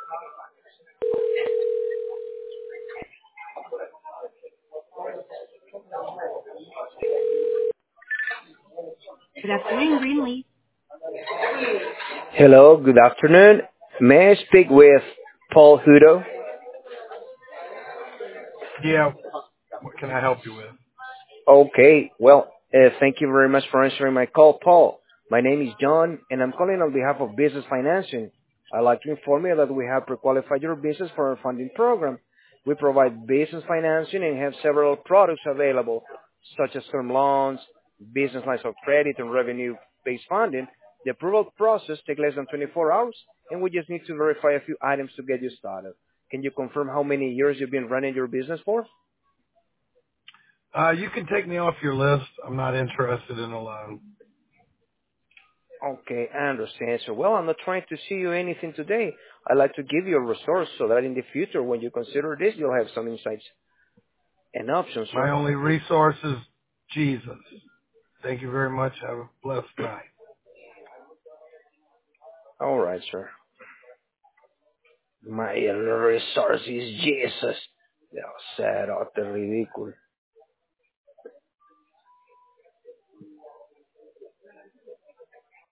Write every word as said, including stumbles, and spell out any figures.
Good afternoon, Greenlee. Hello, good afternoon. May I speak with Paul Hudo? Yeah, what can I help you with? Okay, well, uh, thank you very much for answering my call, Paul. My name is John, and I'm calling on behalf of Business Financing. I'd like to inform you that we have pre-qualified your business for our funding program. We provide business financing and have several products available, such as term loans, business lines of credit, and revenue-based funding. The approval process takes less than twenty-four hours, and we just need to verify a few items to get you started. Can you confirm how many years you've been running your business for? Uh, you can take me off your list. I'm not interested in a loan. Okay, I understand. So, well, I'm not trying to see you anything today. I'd like to give you a resource so that in the future, when you consider this, you'll have some insights and options, My sir. only resource is Jesus. Thank you very much. Have a blessed night. All right, sir. My resource is Jesus. Yeah, sad, utter ridículo.